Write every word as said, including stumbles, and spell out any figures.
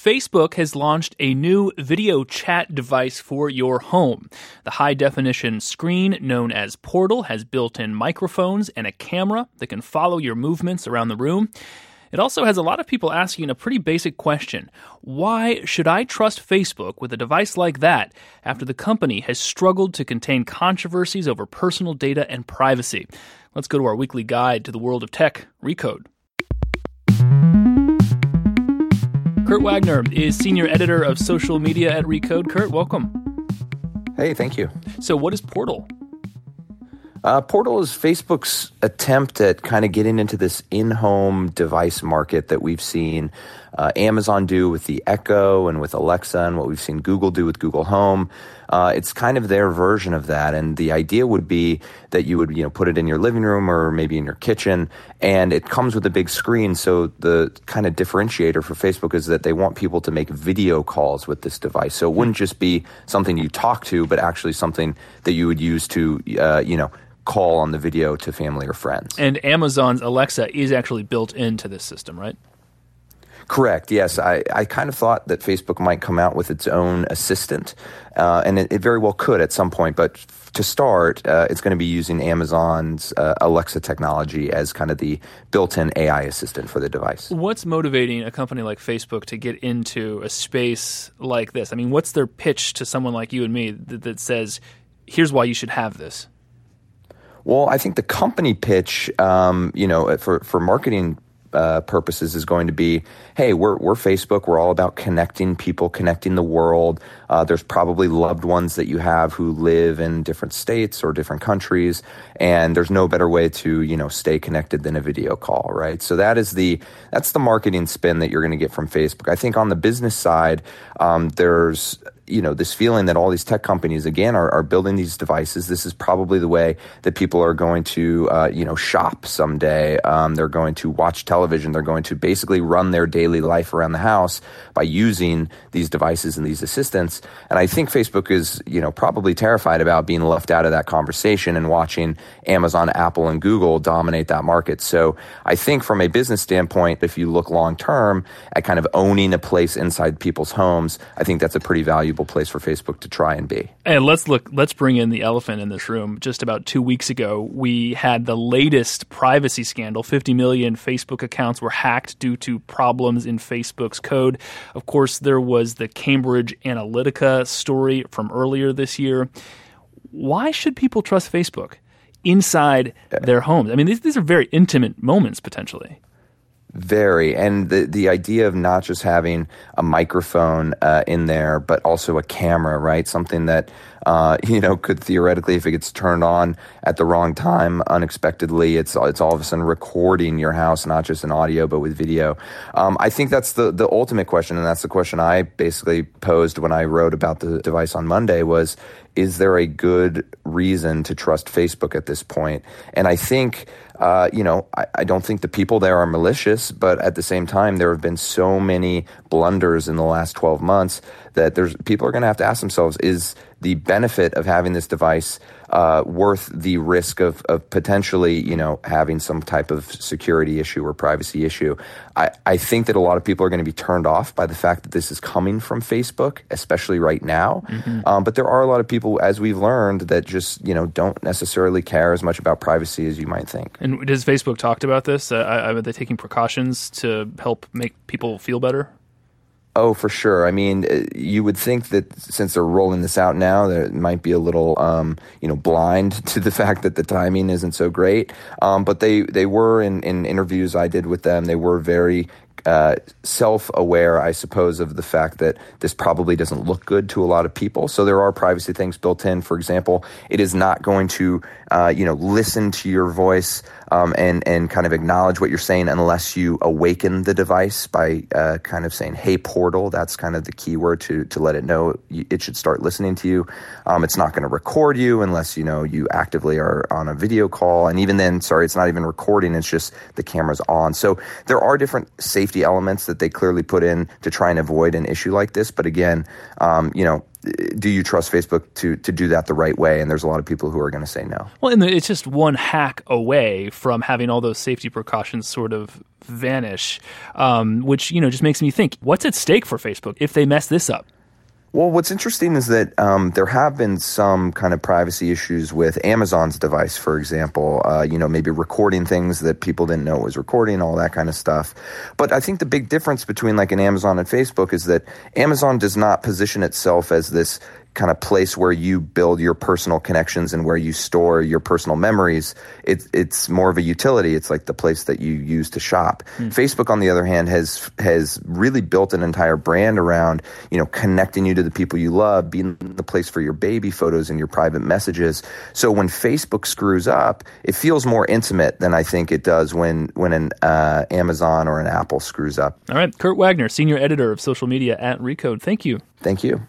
Facebook has launched a new video chat device for your home. The high-definition screen known as Portal has built-in microphones and a camera that can follow your movements around the room. It also has a lot of people asking a pretty basic question. Why should I trust Facebook with a device like that after the company has struggled to contain controversies over personal data and privacy? Let's go to our weekly guide to the world of tech, Recode. Kurt Wagner is senior editor of social media at Recode. Kurt, welcome. Hey, thank you. So what is Portal? Uh, Portal is Facebook's attempt at kind of getting into this in-home device market that we've seen uh, Amazon do with the Echo and with Alexa, and what we've seen Google do with Google Home. Uh, it's kind of their version of that, and the idea would be that you would, you know, put it in your living room or maybe in your kitchen, and it comes with a big screen. So the kind of differentiator for Facebook is that they want people to make video calls with this device. So it wouldn't just be something you talk to, but actually something that you would use to, uh, you know, call on the video to family or friends. And Amazon's Alexa is actually built into this system, right? Correct. Yes. I, I kind of thought that Facebook might come out with its own assistant, uh, and it, it very well could at some point. But f- to start, uh, it's going to be using Amazon's uh, Alexa technology as kind of the built-in A I assistant for the device. What's motivating a company like Facebook to get into a space like this? I mean, what's their pitch to someone like you and me that, that says, here's why you should have this? Well, I think the company pitch, um, you know, for, for marketing Uh, purposes is going to be, hey, we're we're Facebook. We're all about connecting people, connecting the world. Uh, there's probably loved ones that you have who live in different states or different countries, and there's no better way to, you know, stay connected than a video call, right? So that is the that's the marketing spin that you're going to get from Facebook. I think on the business side, um, there's you know, this feeling that all these tech companies, again, are, are building these devices. This is probably the way that people are going to, uh, you know, shop someday. Um, they're going to watch television. They're going to basically run their daily life around the house by using these devices and these assistants. And I think Facebook is, you know, probably terrified about being left out of that conversation and watching Amazon, Apple, and Google dominate that market. So I think from a business standpoint, if you look long term at kind of owning a place inside people's homes, I think that's a pretty valuable place for Facebook to try and be. And let's look, let's bring in the elephant in this room. Just about two weeks ago, we had the latest privacy scandal. fifty million Facebook accounts were hacked due to problems in Facebook's code. Of course, there was the Cambridge Analytica story from earlier this year. Why should people trust Facebook inside their homes? I mean, these, these are very intimate moments, potentially. Very. And the, the idea of not just having a microphone uh, in there, but also a camera, right? Something that, uh, you know, could theoretically, if it gets turned on at the wrong time, unexpectedly, it's it's all of a sudden recording your house, not just in audio, but with video. Um, I think that's the, the ultimate question, and that's the question I basically posed when I wrote about the device on Monday was, is there a good reason to trust Facebook at this point? And I think, uh, you know, I, I don't think the people there are malicious, but at the same time, there have been so many blunders in the last twelve months that there's people are going to have to ask themselves, is the benefit of having this device uh, worth the risk of, of potentially, you know, having some type of security issue or privacy issue? I, I think that a lot of people are going to be turned off by the fact that this is coming from Facebook, especially right now. Mm-hmm. Um, but there are a lot of people, as we've learned, that just, you know, don't necessarily care as much about privacy as you might think. And has Facebook talked about this? Uh, are they taking precautions to help make people feel better? Oh, for sure. I mean, you would think that since they're rolling this out now, that it might be a little, um, you know, blind to the fact that the timing isn't so great. Um, but they, they were in, in interviews I did with them, they were very uh, self-aware, I suppose, of the fact that this probably doesn't look good to a lot of people. So there are privacy things built in. For example, it is not going to, uh, you know, listen to your voice um, and and kind of acknowledge what you're saying unless you awaken the device by uh, kind of saying, "Hey, Portal." That's kind of the key word to to let it know it should start listening to you. Um, it's not going to record you unless, you know, you actively are on a video call. And even then, sorry, it's not even recording. It's just the camera's on. So there are different safety safety elements that they clearly put in to try and avoid an issue like this. But again, um, you know, do you trust Facebook to to do that the right way? And there's a lot of people who are going to say no. Well, and it's just one hack away from having all those safety precautions sort of vanish, um, which, you know, just makes me think, what's at stake for Facebook if they mess this up? Well, what's interesting is that um, there have been some kind of privacy issues with Amazon's device, for example, uh, you know, maybe recording things that people didn't know it was recording, all that kind of stuff. But I think the big difference between like an Amazon and Facebook is that Amazon does not position itself as this kind of place where you build your personal connections and where you store your personal memories. It, it's more of a utility. It's like the place that you use to shop. Mm. Facebook, on the other hand, has has really built an entire brand around, you know, connecting you to the people you love, being the place for your baby photos and your private messages. So when Facebook screws up, it feels more intimate than I think it does when when an uh, Amazon or an Apple screws up. All right, Kurt Wagner, senior editor of social media at Recode. Thank you. Thank you.